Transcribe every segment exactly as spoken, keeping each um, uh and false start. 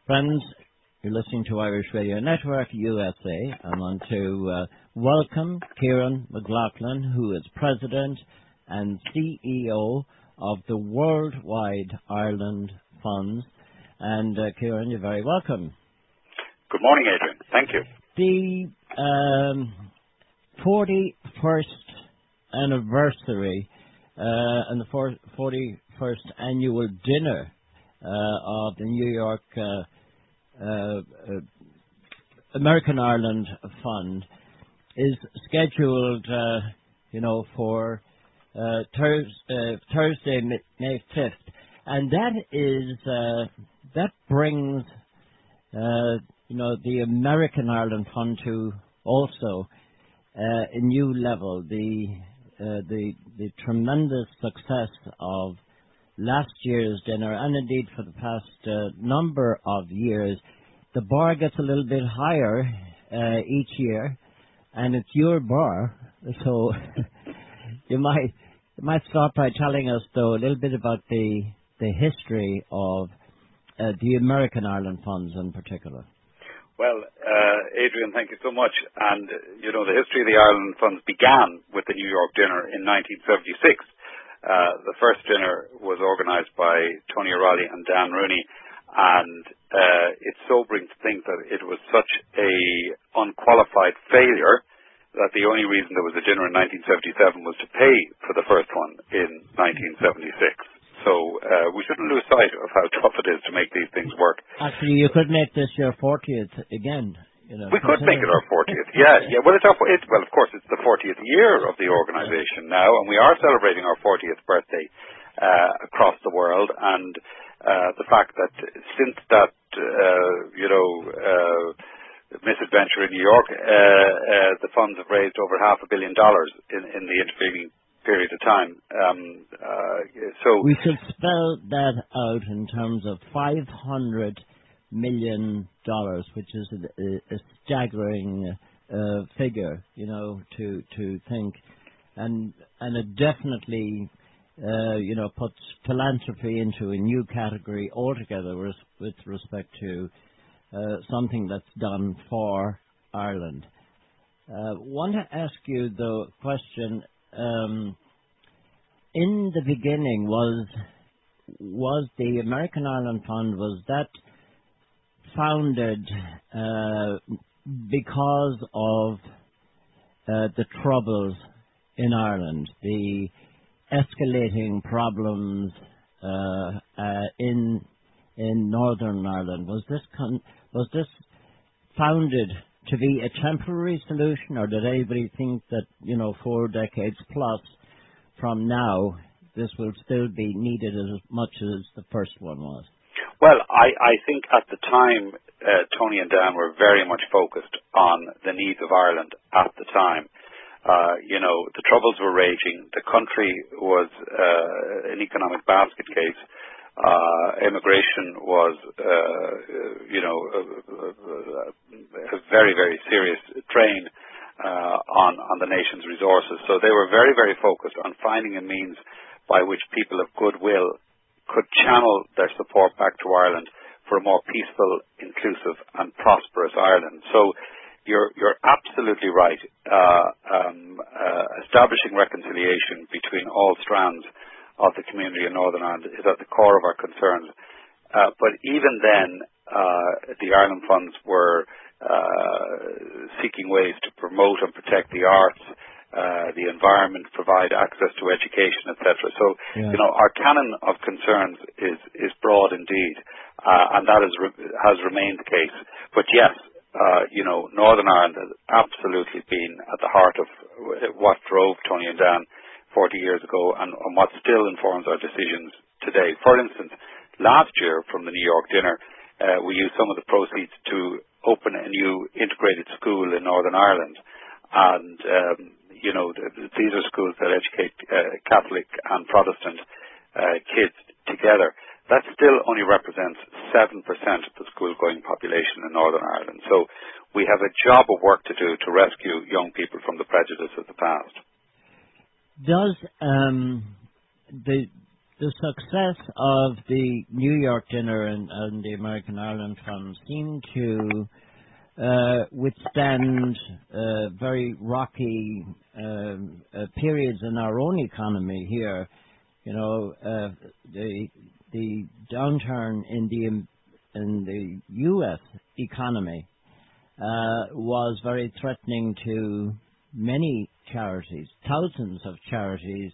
Friends, you're listening to Irish Radio Network U S A. I want to uh, welcome Ciaran McLaughlin, who is President and C E O of the Worldwide Ireland Funds. And uh, Ciaran, you're very welcome. Good morning, Adrian. Thank you. The um, forty-first anniversary uh, and the forty-first annual dinner uh, of the New York uh, uh, uh, American Ireland Fund is scheduled, uh, you know, for uh, Thurs- uh, Thursday, May fifth, and that is uh, that brings, uh, you know, the American Ireland Fund to also uh, a new level. The uh, the the tremendous success of last year's dinner, and indeed for the past uh, number of years, the bar gets a little bit higher uh, each year, and it's your bar, so you might you might start by telling us, though, a little bit about the the history of uh, the American Ireland Funds in particular. Well, uh, Adrian, thank you so much. And, you know, the history of the Ireland Funds began with the New York dinner in nineteen seventy-six. Uh, the first dinner was organised by Tony O'Reilly and Dan Rooney, and uh, it's sobering to think that it was such a unqualified failure that the only reason there was a dinner in nineteen seventy-seven was to pay for the first one in nineteen seventy-six. So uh, we shouldn't lose sight of how tough it is to make these things work. Actually, you could make this your fortieth again. You know, we could make it our fortieth, yeah, yeah. Well, it's our, it, well, of course, it's the fortieth year of the organisation now, and we are celebrating our fortieth birthday uh, across the world. And uh, the fact that since that, uh, you know, uh, misadventure in New York, uh, uh, the funds have raised over half a billion dollars in, in the intervening period of time. Um, uh, so we should spell that out in terms of five hundred million dollars, which is a, a staggering uh, figure, you know, to to think, and and it definitely, uh, you know, puts philanthropy into a new category altogether with, with respect to uh, something that's done for Ireland. I uh, want to ask you the question. Um, in the beginning, was was the American Ireland Fund, was that founded uh, because of uh, the troubles in Ireland, the escalating problems uh, uh, in in Northern Ireland? Was this con- was this founded to be a temporary solution, or did anybody think that, you know, four decades plus from now, this will still be needed as much as the first one was? Well, I, I think at the time, uh, Tony and Dan were very much focused on the needs of Ireland at the time. Uh, you know, the troubles were raging. The country was uh, an economic basket case. Uh, immigration was, uh, you know, a, a very, very serious drain uh, on, on the nation's resources. So they were very, very focused on finding a means by which people of goodwill could channel their support back to Ireland for a more peaceful, inclusive and prosperous Ireland. So you're, you're absolutely right. Uh, um, uh, establishing reconciliation between all strands of the community in Northern Ireland is at the core of our concerns. Uh, but even then, uh, the Ireland Funds were uh, seeking ways to promote and protect the arts, Uh, the environment, provide access to education, et cetera. So, yeah. you know, our canon of concerns is is broad indeed, uh, and that is re- has remained the case. But yes, uh, you know, Northern Ireland has absolutely been at the heart of what drove Tony and Dan forty years ago, and, and what still informs our decisions today. For instance, last year from the New York dinner, uh, we used some of the proceeds to open a new integrated school in Northern Ireland, and um, you know, these are schools that educate uh, Catholic and Protestant uh, kids together. That still only represents seven percent of the school-going population in Northern Ireland. So we have a job of work to do to rescue young people from the prejudice of the past. Does um, the the success of the New York dinner and, and the American Ireland Fund seemed to uh, withstand uh, very rocky um, uh, periods in our own economy here. You know, uh, the the downturn in the in the U S economy uh, was very threatening to many charities. Thousands of charities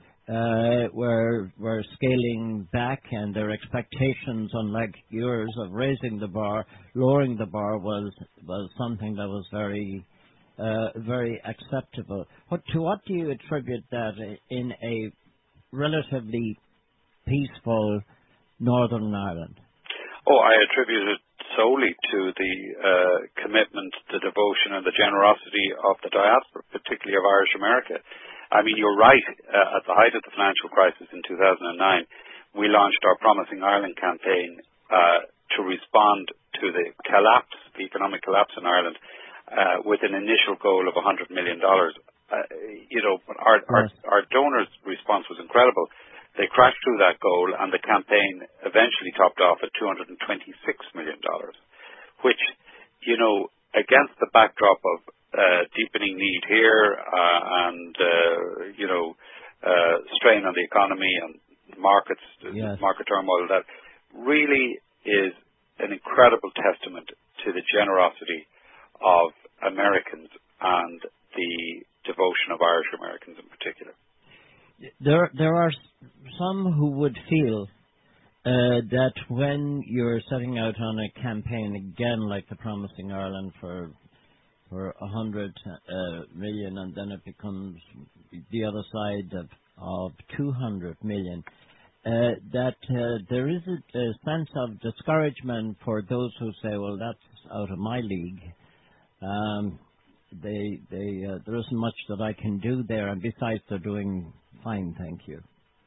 uh, were were scaling back, and their expectations, unlike yours, of raising the bar, lowering the bar, was was something that was very uh, very acceptable. What to what do you attribute that in a relatively peaceful Northern Ireland? Oh, I attribute it solely to the uh, commitment, the devotion, and the generosity of the diaspora, particularly of Irish America. I mean, you're right. Uh, at the height of the financial crisis in two thousand nine, we launched our Promising Ireland campaign uh, to respond to the collapse, the economic collapse in Ireland, uh, with an initial goal of one hundred million dollars. Uh, you know, our, our, our donors' response was incredible. They crashed through that goal, and the campaign eventually topped off at two hundred twenty-six million dollars, which, you know, against the backdrop of uh, deepening need here uh, and, uh, you know, uh, strain on the economy and markets, yes. market turmoil, that really is an incredible testament to the generosity of Americans and the devotion of Irish Americans in particular. There, there are some who would feel uh, that when you're setting out on a campaign, again like the Promising Ireland for for a hundred uh, million, and then it becomes the other side of of two hundred million, uh, that uh, there is a, a sense of discouragement for those who say, "Well, that's out of my league." Um, they, they, uh, there isn't much that I can do there, and besides, they're doing fine, thank you.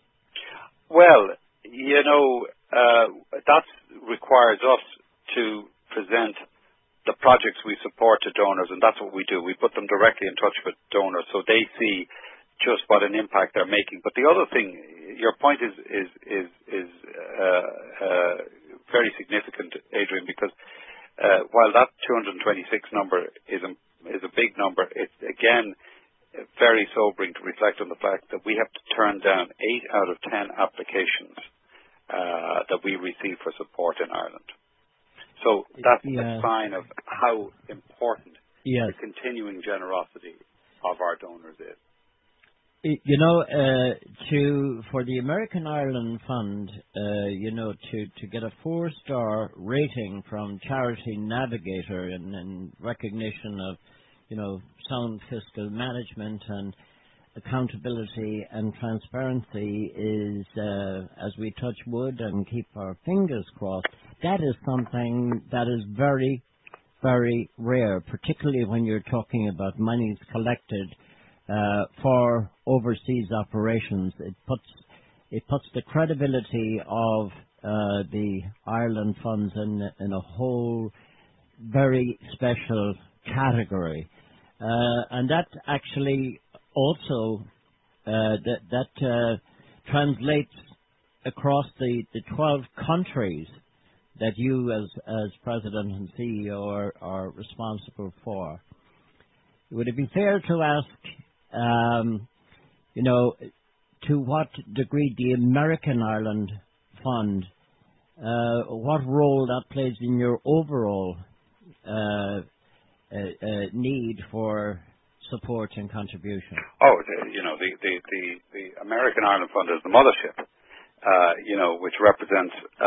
Well, you know, uh, that requires us to present the projects we support to donors, and that's what we do. We put them directly in touch with donors so they see just what an impact they're making. But the other thing, your point is is is, is uh, uh, very significant, Adrian, because uh, while that two hundred twenty-six number is a, is a big number, it's again very sobering to reflect on the fact that we have to turn down eight out of ten applications uh, that we receive for support in Ireland. So that's yeah. a sign of how important yes. the continuing generosity of our donors is. You know, uh, to for the American Ireland Fund, uh, you know, to, to get a four-star rating from Charity Navigator in, in recognition of, you know, sound fiscal management and accountability and transparency is, uh, as we touch wood and keep our fingers crossed, that is something that is very, very rare, particularly when you're talking about monies collected uh, for overseas operations. It puts it puts the credibility of uh, the Ireland funds in, in a whole very special category. Uh, and that actually also uh, that that uh, translates across the, the twelve countries that you as as president and C E O are, are responsible for. Would it be fair to ask, um, you know, to what degree the American Ireland Fund, uh, what role that plays in your overall uh, Uh, uh, need for support and contribution? Oh, the, you know, the, the, the, the American Ireland Fund is the mothership, uh, you know, which represents uh,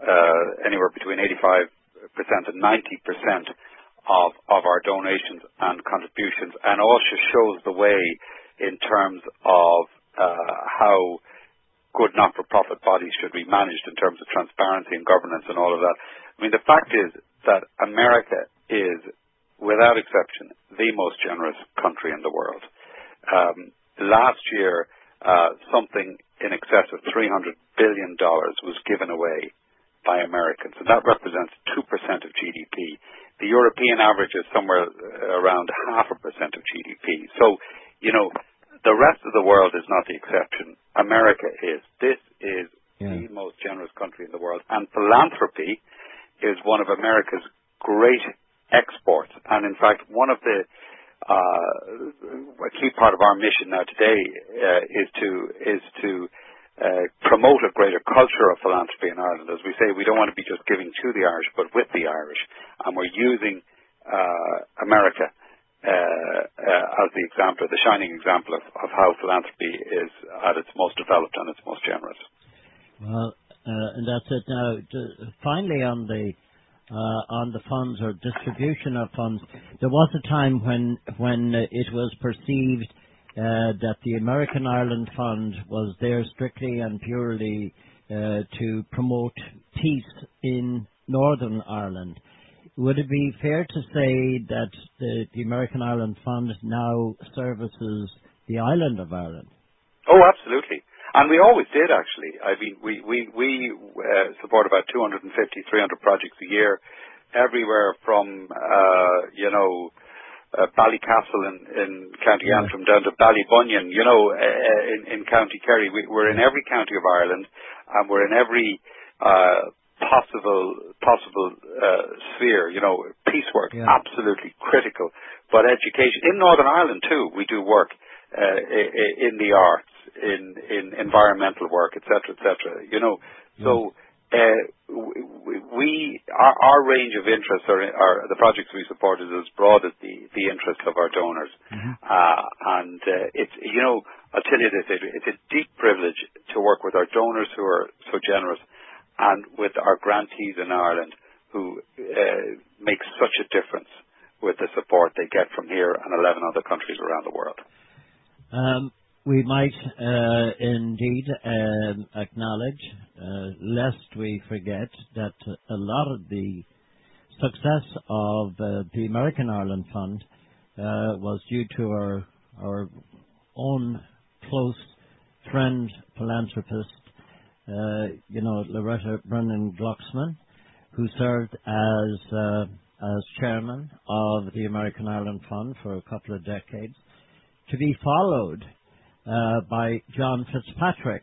uh, anywhere between eighty-five percent and ninety percent of, of our donations and contributions, and also shows the way in terms of uh, how good not-for-profit bodies should be managed in terms of transparency and governance and all of that. I mean, the fact is that America is, without exception, the most generous country in the world. Um, last year, uh, something in excess of three hundred billion dollars was given away by Americans, and that represents two percent of G D P. The European average is somewhere around half a percent of G D P. So, you know, the rest of the world is not the exception. America is. This generous country in the world. And philanthropy is one of America's great exports. And in fact, one of the uh, a key part of our mission now today uh, is to is to uh, promote a greater culture of philanthropy in Ireland. As we say, we don't want to be just giving to the Irish, but with the Irish. And we're using uh, America uh, uh, as the example, the shining example of, of how philanthropy is at its most developed and its most generous. Well, uh, and that's it. Now, to, finally, on the uh, on the funds or distribution of funds, there was a time when when uh, it was perceived uh, that the American Ireland Fund was there strictly and purely uh, to promote peace in Northern Ireland. Would it be fair to say that the, the American Ireland Fund now services the island of Ireland? Oh, absolutely. And we always did, actually. I mean, we, we, we uh, support about two hundred fifty, three hundred projects a year, everywhere from, uh, you know, uh, Ballycastle in, in County yeah. Antrim down to Ballybunion, you know, uh, in, in County Kerry. We, we're in every county of Ireland, and we're in every uh, possible possible uh, sphere. You know, peace work, yeah. absolutely critical. But education, in Northern Ireland too, we do work uh, in the arts, in, in environmental work, et cetera, et cetera. You know, yeah. so uh, we our, our range of interests are, are the projects we support is as broad as the, the interests of our donors, mm-hmm. uh, and uh, it's you know I'll tell you this, it's a deep privilege to work with our donors who are so generous, and with our grantees in Ireland who uh, make such a difference with the support they get from here and eleven other countries around the world. Um, we might uh, indeed um, acknowledge, uh, lest we forget, that a lot of the success of uh, the American Ireland Fund uh, was due to our, our own close friend, philanthropist, uh, you know, Loretta Brennan Glucksman, who served as uh, as chairman of the American Ireland Fund for a couple of decades, to be followed uh, by John Fitzpatrick,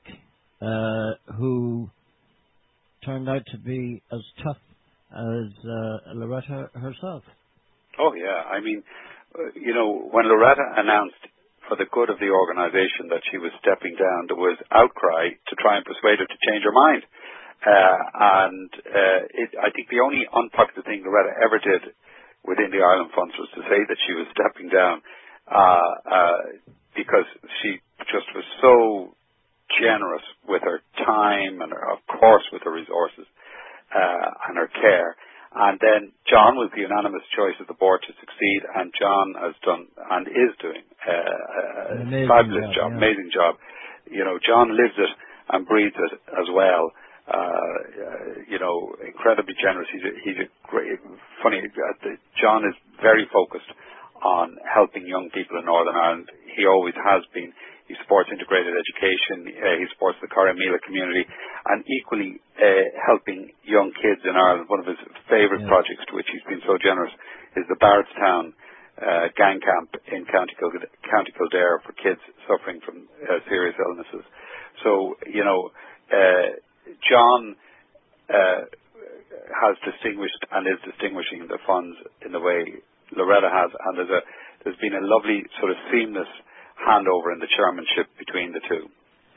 uh, who turned out to be as tough as uh, Loretta herself. Oh, yeah. I mean, uh, you know, when Loretta announced for the good of the organization that she was stepping down, there was outcry to try and persuade her to change her mind. Uh, and uh, it, I think the only unpopular thing Loretta ever did within the Ireland Funds was to say that she was stepping down uh, uh, because she just was so generous with her time and, her, of course, with her resources uh, and her care. And then John was the unanimous choice of the board to succeed, and John has done and is doing uh, a fabulous job, job yeah. amazing job. You know, John lives it and breathes it as well. Uh, uh, you know, incredibly generous. He's a, he's a great, funny, uh, the, John is very focused on helping young people in Northern Ireland. He always has been. He supports integrated education. Uh, he supports the Corrymeela community, and equally uh, helping young kids in Ireland. One of his favourite yeah. projects, to which he's been so generous, is the Bardstown uh, gang camp in County, Kildare, County Kildare for kids suffering from uh, serious illnesses. So, you know, uh, John uh, has distinguished and is distinguishing the funds in the way Loretta has, and there's a there's been a lovely sort of seamless handover in the chairmanship between the two.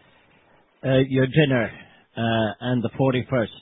Uh, your dinner uh, and the forty-first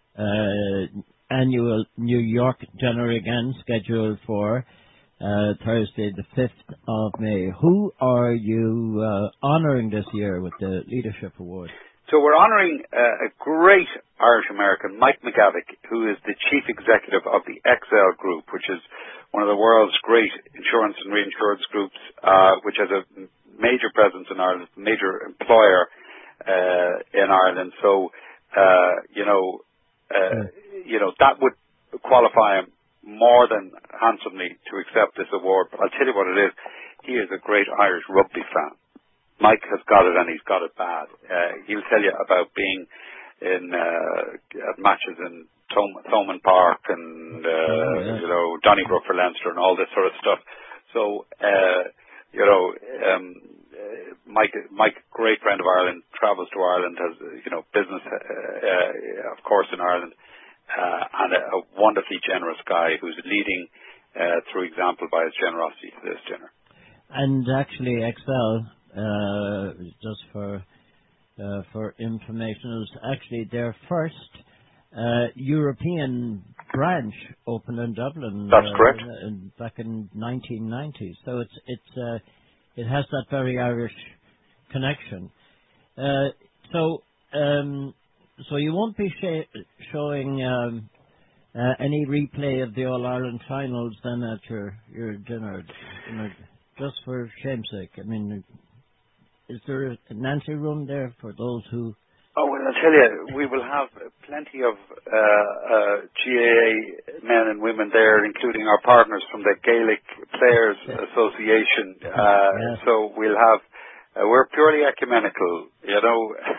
uh, annual New York dinner again, scheduled for uh, Thursday the fifth of May. Who are you uh, honouring this year with the Leadership Award? So we're honouring uh, a great Irish-American, Mike McGavick, who is the chief executive of the X L Group, which is one of the world's great insurance and reinsurance groups, uh, which has a major presence in Ireland, major employer uh, in Ireland. So, uh, you know, uh, you know that would qualify him more than handsomely to accept this award. But I'll tell you what it is. He is a great Irish rugby fan. Mike has got it, and he's got it bad. Uh, he'll tell you about being in uh, at matches in Thom- Thomond Park and uh, oh, yeah. you know Donnybrook for Leinster and all this sort of stuff. So uh, you know, um, Mike, Mike, great friend of Ireland, travels to Ireland, has you know business, uh, uh, of course, in Ireland, uh, and a, a wonderfully generous guy who's leading uh, through example by his generosity to this dinner. And actually, Excel, uh, just for uh, for information, is actually their first uh, European branch opened in Dublin. That's uh, correct. In, back in nineteen ninety. So it's it's uh, it has that very Irish connection. Uh, so um, so you won't be sh- showing um, uh, any replay of the All Ireland finals then at your your dinner, you know, just for shame's sake. I mean, is there an ante room there for those who? Oh, well, I'll tell you, we will have plenty of uh, uh, G A A men and women there, including our partners from the Gaelic Players Association. Uh, Yeah. So we'll have, uh, we're purely ecumenical, you know.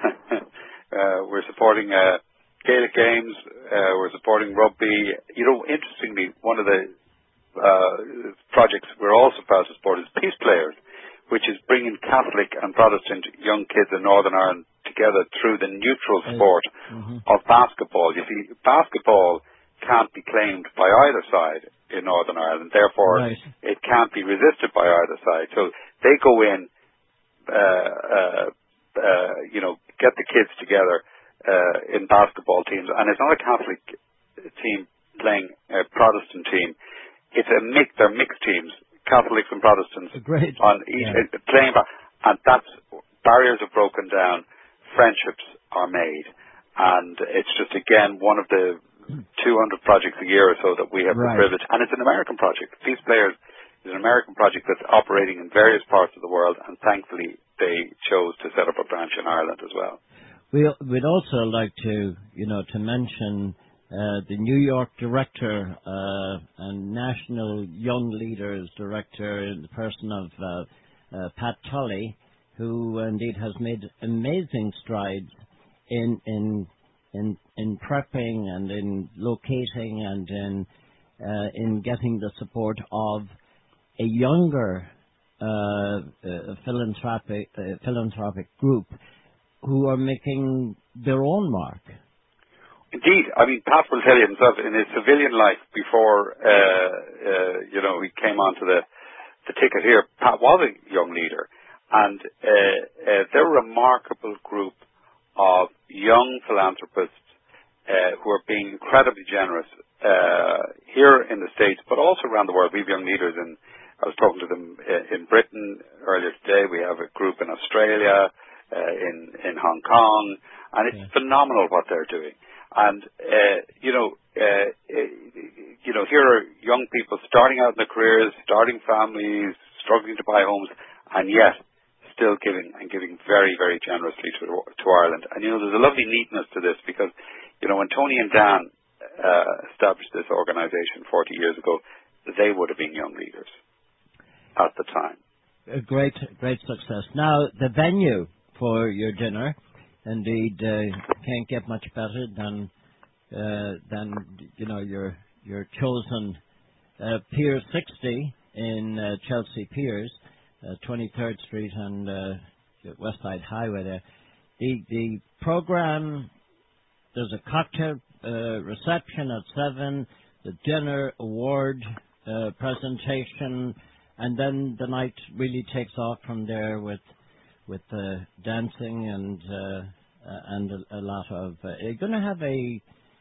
uh, we're supporting uh, Gaelic games, uh, we're supporting rugby. You know, interestingly, one of the uh, projects we're also proud to support is Peace Players, which is bringing Catholic and Protestant young kids in Northern Ireland together through the neutral sport mm-hmm. of basketball. You see, basketball can't be claimed by either side in Northern Ireland. Therefore, Right. it can't be resisted by either side. So they go in, uh, uh, uh, you know, get the kids together uh, in basketball teams. And it's not a Catholic team playing a Protestant team. It's a mix. They're mixed teams, Catholics and Protestants Great. on each Yeah. uh, playing. Ba- and that's barriers have broken down. Friendships are made, and it's just again one of the two hundred projects a year or so that we have Right. the privilege, and it's an American project. Peace Players is an American project that's operating in various parts of the world, and thankfully they chose to set up a branch in Ireland as well. We, we'd also like to, you know, to mention uh, the New York director uh, and National Young Leaders Director in the person of uh, uh, Pat Tully, who indeed has made amazing strides in in in in prepping and in locating and in uh, in getting the support of a younger uh, uh, philanthropic uh, philanthropic group who are making their own mark. Indeed, I mean, Pat will tell you himself in his civilian life before uh, uh, you know he came onto the the ticket here. Pat was a young leader. And uh, uh, they're a remarkable group of young philanthropists uh, who are being incredibly generous uh, here in the States, but also around the world. We have young leaders in, I was talking to them uh, in Britain earlier today. We have a group in Australia, uh, in, in Hong Kong, and it's yeah. phenomenal what they're doing. And, uh, you know, uh, uh, you know, here are young people starting out in their careers, starting families, struggling to buy homes, and yet still giving and giving very, very generously to to Ireland. And, you know, there's a lovely neatness to this because, you know, when Tony and Dan uh, established this organisation forty years ago, they would have been young leaders at the time. A great, great success. Now, the venue for your dinner, indeed, uh, can't get much better than, uh, than you know, your, your chosen uh, Pier sixty in uh, Chelsea Piers. Uh, twenty-third Street and uh, West Side Highway there. The the program, there's a cocktail uh, reception at seven, the dinner award uh, presentation, and then the night really takes off from there with with uh, dancing and uh, uh, and a, a lot of. Uh, are you going to have a,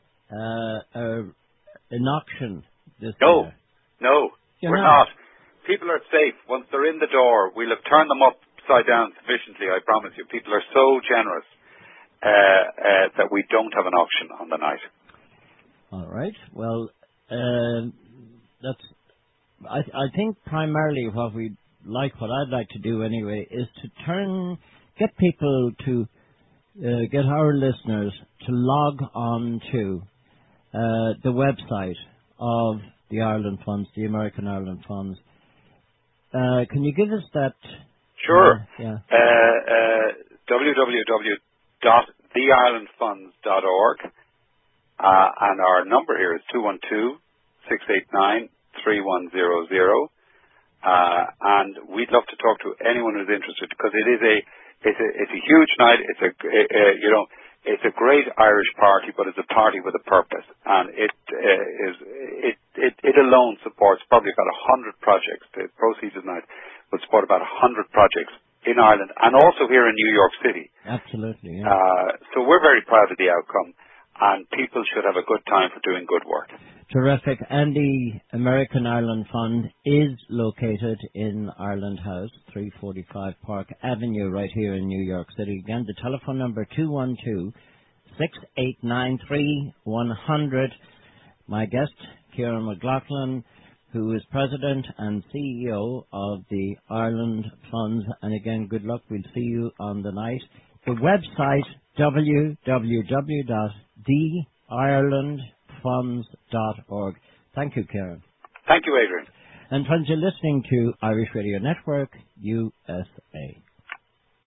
uh, a an auction this no, year? No, You're we're not. not. People are safe. Once they're in the door, we'll have turned them upside down sufficiently, I promise you. People are so generous uh, uh, that we don't have an auction on the night. All right. Well, uh, that's. I, I think primarily what we like, what I'd like to do anyway, is to turn, get people to, uh, get our listeners to log on to uh, the website of the Ireland Funds, the American Ireland Funds. Uh, can you give us that? Sure. Uh, yeah. Uh, uh, w w w dot the ireland funds dot org, uh, and our number here is two one two, six eight nine, three one zero zero. Uh, and we'd love to talk to anyone who's interested, because it is a, it's a, it's a huge night. It's a, a, a you know, it's a great Irish party, but it's a party with a purpose. And it uh, is, it, it, it alone supports probably about a hundred projects. The proceeds of the night will support about a hundred projects in Ireland and also here in New York City. Absolutely, yeah. Uh, so we're very proud of the outcome, and people should have a good time for doing good work. Terrific. And the American Ireland Fund is located in Ireland House, three forty-five Park Avenue, right here in New York City. Again, the telephone number two one two, six eight nine three, one hundred. My guest, Ciaran McLaughlin, who is President and C E O of the Ireland Funds. And again, good luck. We'll see you on the night. The website, w w w dot the ireland funds dot org. Thank you, Ciaran. Thank you, Adrian. And friends, you're listening to Irish Radio Network, U S A.